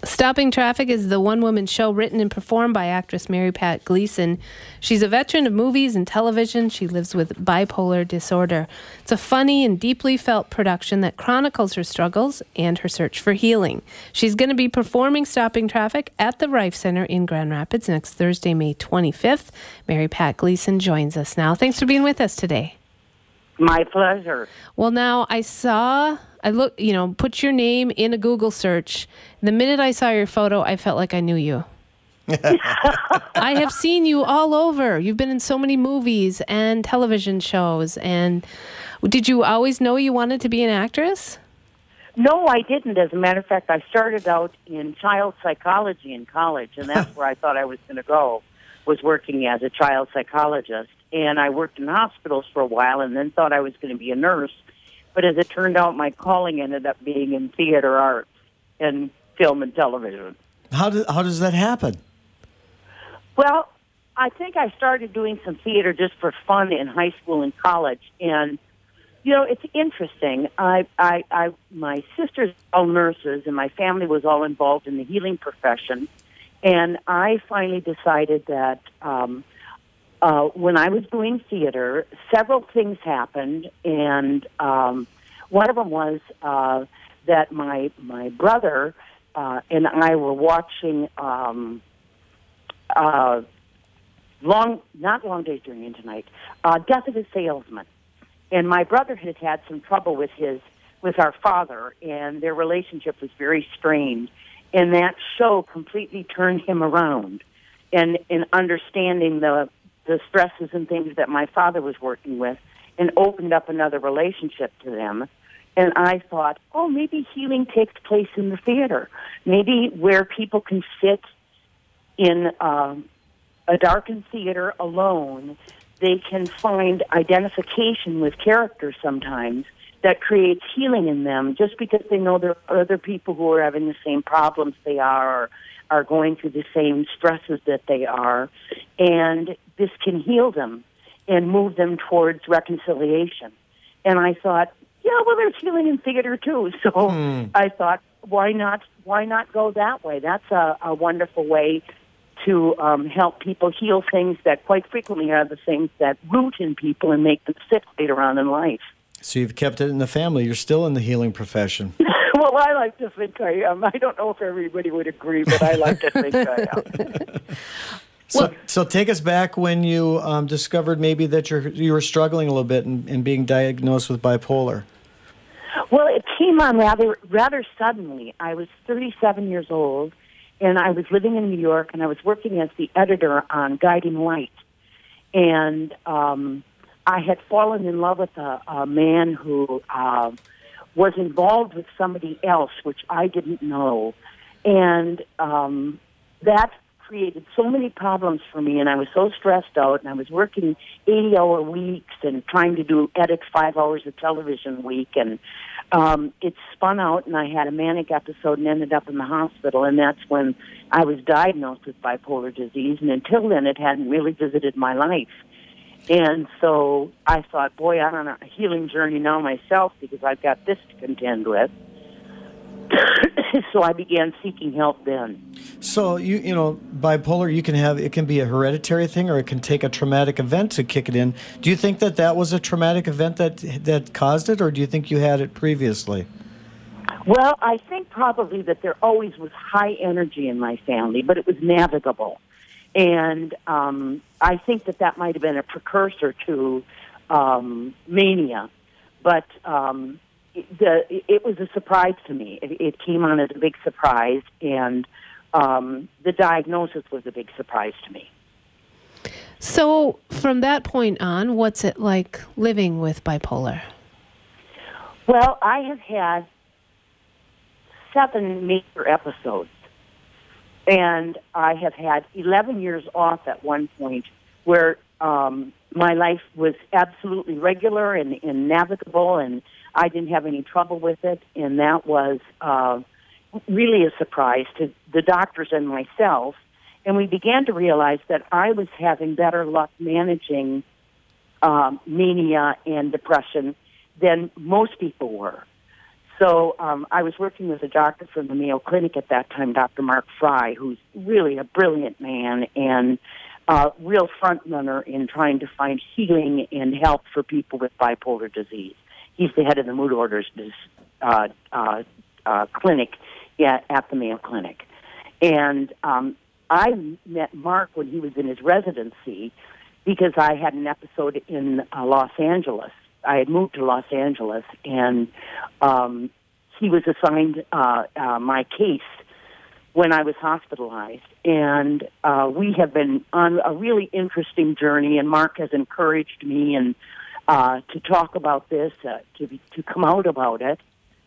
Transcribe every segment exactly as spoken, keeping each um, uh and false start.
Stopping Traffic is the one-woman show written and performed by actress Mary Pat Gleason. She's a veteran of movies and television. She lives with bipolar disorder. It's a funny and deeply felt production that chronicles her struggles and her search for healing. She's going to be performing Stopping Traffic at the Rife Center in Grand Rapids next Thursday, May twenty-fifth. Mary Pat Gleason joins us now. Thanks for being with us today. My pleasure. Well, now I saw, I look, you know, put your name in a Google search. The minute I saw your photo, I felt like I knew you. I have seen you all over. You've been in so many movies and television shows. And did you always know you wanted to be an actress? No, I didn't. As a matter of fact, I started out in child psychology in college, and that's where I thought I was going to go, was working as a child psychologist. And I worked in hospitals for a while and then thought I was going to be a nurse. But as it turned out, my calling ended up being in theater arts and film and television. How, do, how does that happen? Well, I think I started doing some theater just for fun in high school and college. And, you know, it's interesting. I, I, I, my sisters were all nurses, and my family was all involved in the healing profession. And I finally decided that um, uh, when I was doing theater, several things happened, and um, one of them was uh, that my my brother uh, and I were watching um, uh, long, not Long Days During Into Night, uh, Death of a Salesman, and my brother had had some trouble with his with our father, and their relationship was very strained. And that show completely turned him around, and in understanding the the stresses and things that my father was working with, and opened up another relationship to them. And I thought, oh, maybe healing takes place in the theater. Maybe where people can sit in um, a darkened theater alone, they can find identification with characters sometimes that creates healing in them, just because they know there are other people who are having the same problems they are, or are going through the same stresses that they are, and this can heal them and move them towards reconciliation. And I thought, yeah, well, there's healing in theater too. So hmm. I thought, why not? Why not go that way? That's a, a wonderful way to um, help people heal things that quite frequently are the things that root in people and make them sick later on in life. So you've kept it in the family. You're still in the healing profession. Well, I like to think I am. I don't know if everybody would agree, but I like to think I am. So, well, so take us back when you um, discovered maybe that you're, you were struggling a little bit and, and being diagnosed with bipolar. Well, it came on rather rather suddenly. I was thirty-seven years old, and I was living in New York, and I was working as the editor on Guiding Light. And um, I had fallen in love with a, a man who uh, was involved with somebody else, which I didn't know. And um, that created so many problems for me, and I was so stressed out, and I was working eighty-hour weeks and trying to do edit five hours of television a week, and um, it spun out, and I had a manic episode and ended up in the hospital, and that's when I was diagnosed with bipolar disease, and until then it hadn't really visited my life. And so I thought, boy, I'm on a healing journey now myself because I've got this to contend with. So I began seeking help then. So, you you know, bipolar, you can have, it can be a hereditary thing, or it can take a traumatic event to kick it in. Do you think that that was a traumatic event that that caused it, or do you think you had it previously? Well, I think probably that there always was high energy in my family, but it was navigable. And um, I think that that might have been a precursor to um, mania. But um, it, the, it was a surprise to me. It, it came on as a big surprise, and um, the diagnosis was a big surprise to me. So from that point on, what's it like living with bipolar? Well, I have had seven major episodes. And I have had eleven years off at one point where um, my life was absolutely regular and, and navigable, and I didn't have any trouble with it. And that was uh, really a surprise to the doctors and myself. And we began to realize that I was having better luck managing um, mania and depression than most people were. So um, I was working with a doctor from the Mayo Clinic at that time, Doctor Mark Fry, who's really a brilliant man and a real front runner in trying to find healing and help for people with bipolar disease. He's the head of the Mood Orders uh, uh, uh, clinic at, at the Mayo Clinic. And um, I met Mark when he was in his residency because I had an episode in uh, Los Angeles. I had moved to Los Angeles, and um, he was assigned uh, uh, my case when I was hospitalized. And uh, we have been on a really interesting journey, and Mark has encouraged me and uh, to talk about this, uh, to be, to come out about it,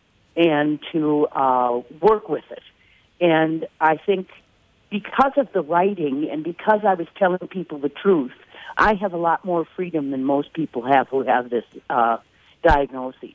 and to uh, work with it. And I think because of the writing and because I was telling people the truth, I have a lot more freedom than most people have who have this uh, diagnosis.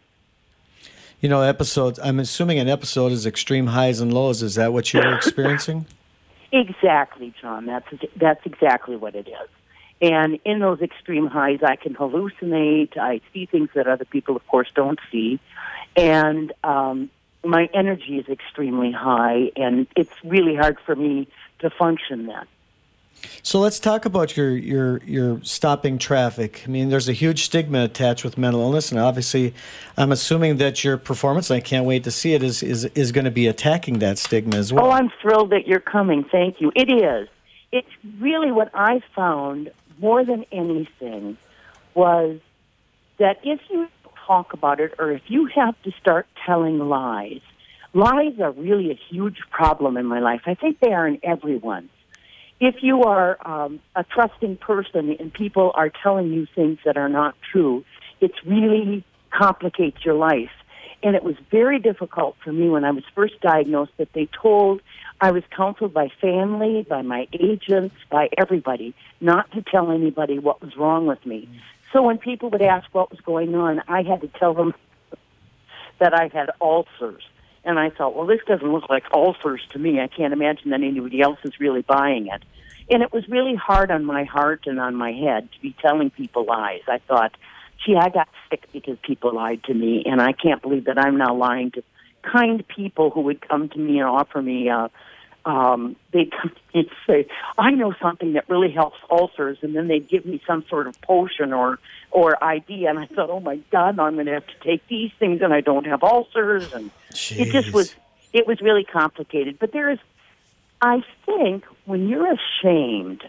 You know, episodes, I'm assuming an episode is extreme highs and lows. Is that what you were experiencing? Exactly, John. That's that's exactly what it is. And in those extreme highs, I can hallucinate. I see things that other people, of course, don't see. And um, my energy is extremely high, and it's really hard for me to function then. So let's talk about your, your your stopping traffic. I mean, there's a huge stigma attached with mental illness, and obviously, I'm assuming that your performance, and I can't wait to see it, is is, is going to be attacking that stigma as well. Oh, I'm thrilled that you're coming. Thank you. It is. It's really what I found more than anything was that if you talk about it, or if you have to start telling lies, lies are really a huge problem in my life. I think they are in everyone. If you are um, a trusting person and people are telling you things that are not true, it really complicates your life. And it was very difficult for me when I was first diagnosed that they told, I was counseled by family, by my agents, by everybody, not to tell anybody what was wrong with me. So when people would ask what was going on, I had to tell them that I had ulcers. And I thought, well, this doesn't look like ulcers to me. I can't imagine that anybody else is really buying it. And it was really hard on my heart and on my head to be telling people lies. I thought, gee, I got sick because people lied to me, and I can't believe that I'm now lying to kind people who would come to me and offer me, uh, um, they'd come to me and say, I know something that really helps ulcers, and then they'd give me some sort of potion or or idea, and I thought, oh my God, now I'm going to have to take these things, and I don't have ulcers, and Jeez. it just was, it was really complicated. But there is, I think, when you're ashamed,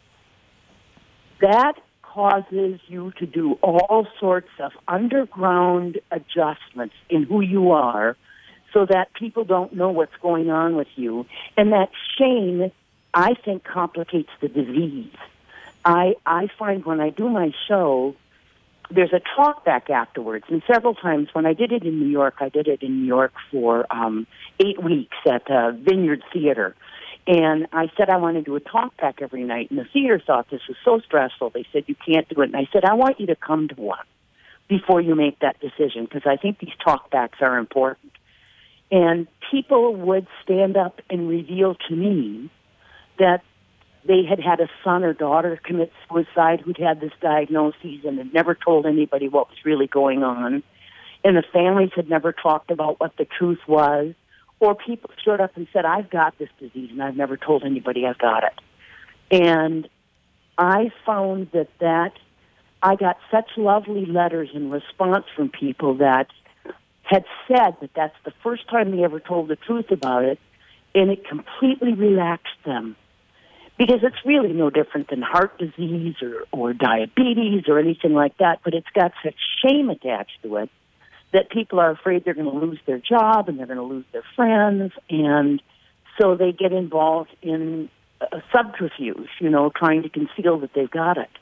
that causes you to do all sorts of underground adjustments in who you are so that people don't know what's going on with you. And that shame, I think, complicates the disease. I, I find when I do my show, there's a talk back afterwards. And several times when I did it in New York, I did it in New York for um, eight weeks at uh, Vineyard Theater. And I said I want to do a talk back every night. And the theater thought this was so stressful. They said, you can't do it. And I said, I want you to come to one before you make that decision, because I think these talk backs are important. And people would stand up and reveal to me that they had had a son or daughter commit suicide who'd had this diagnosis and had never told anybody what was really going on. And the families had never talked about what the truth was. Or people stood up and said, I've got this disease, and I've never told anybody I've got it. And I found that that I got such lovely letters in response from people that had said that that's the first time they ever told the truth about it, and it completely relaxed them. Because it's really no different than heart disease or, or diabetes or anything like that, but it's got such shame attached to it that people are afraid they're going to lose their job and they're going to lose their friends, and so they get involved in a subterfuge, you know, trying to conceal that they've got it.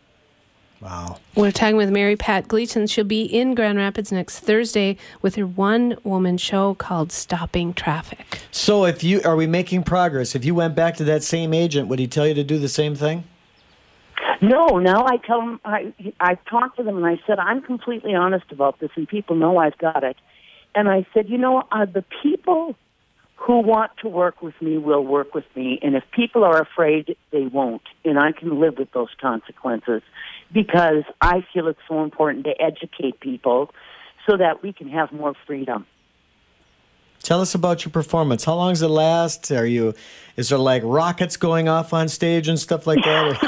Wow. We're talking with Mary Pat Gleason. She'll be in Grand Rapids next Thursday with her one-woman show called Stopping Traffic. So if you are we making progress? If you went back to that same agent, would he tell you to do the same thing? No, now I tell them, I, I talked to them and I said, I'm completely honest about this and people know I've got it. And I said, you know, uh, the people who want to work with me will work with me. And if people are afraid, they won't. And I can live with those consequences because I feel it's so important to educate people so that we can have more freedom. Tell us about your performance. How long does it last? Are you, is there like rockets going off on stage and stuff like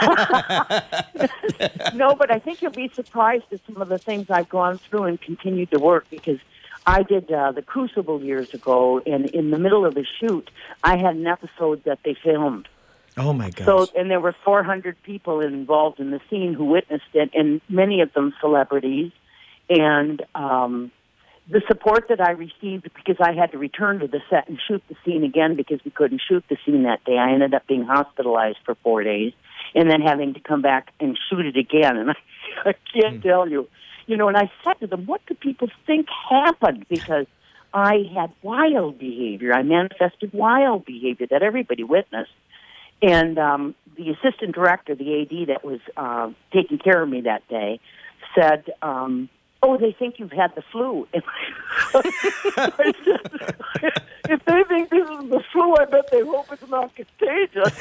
that? No, but I think you'll be surprised at some of the things I've gone through and continued to work, because I did uh, the Crucible years ago, and in the middle of the shoot, I had an episode that they filmed. Oh, my gosh. So, and there were four hundred people involved in the scene who witnessed it, and many of them celebrities. And um, the support that I received, because I had to return to the set and shoot the scene again because we couldn't shoot the scene that day. I ended up being hospitalized for four days and then having to come back and shoot it again. And I, I can't mm. tell you. You know, and I said to them, what do people think happened? Because I had wild behavior. I manifested wild behavior that everybody witnessed. And um, the assistant director, the A D that was uh, taking care of me that day, said, um, oh, they think you've had the flu. And I said, if they think this is the flu, I bet they hope it's not contagious.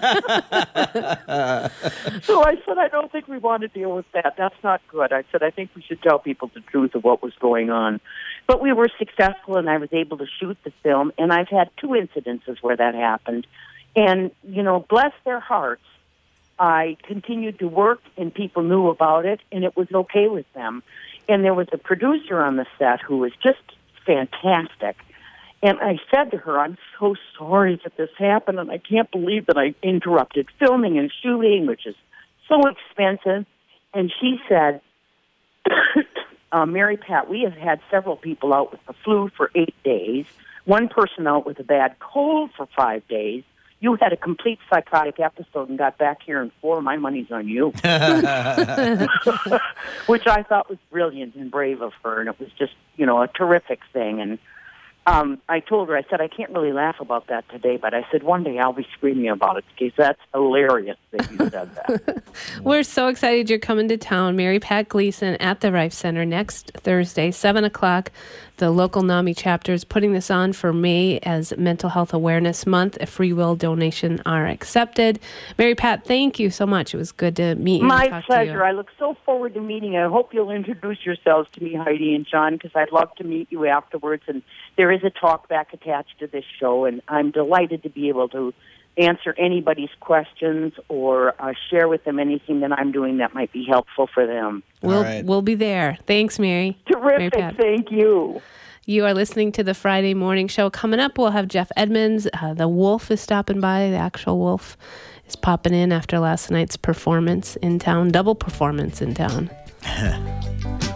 So I said, I don't think we want to deal with that. That's not good. I said, I think we should tell people the truth of what was going on. But we were successful, and I was able to shoot the film, and I've had two incidences where that happened. And, you know, bless their hearts, I continued to work, and people knew about it, and it was okay with them. And there was a producer on the set who was just fantastic. And I said to her, I'm so sorry that this happened, and I can't believe that I interrupted filming and shooting, which is so expensive. And she said, uh, Mary Pat, we have had several people out with the flu for eight days, one person out with a bad cold for five days. You had a complete psychotic episode and got back here in four. My money's on you. Which I thought was brilliant and brave of her, and it was just, you know, a terrific thing. And um, I told her, I said, I can't really laugh about that today, but I said, one day I'll be screaming about it because that's hilarious that you said that. We're so excited you're coming to town. Mary Pat Gleason at the Rife Center next Thursday, seven o'clock. The local NAMI chapter is putting this on for May as Mental Health Awareness Month. A free will donation are accepted. Mary Pat, thank you so much. It was good to meet you. My and talk pleasure. To you. I look so forward to meeting you. I hope you'll introduce yourselves to me, Heidi and John, because I'd love to meet you afterwards. And there is a talk back attached to this show, and I'm delighted to be able to answer anybody's questions or uh, share with them anything that I'm doing that might be helpful for them. We'll, right. we'll be there. Thanks, Mary. Terrific. Mary Pat. Thank you. You are listening to the Friday Morning Show. Coming up, we'll have Jeff Edmonds. Uh, the Wolf is stopping by. The actual Wolf is popping in after last night's performance in town, double performance in town.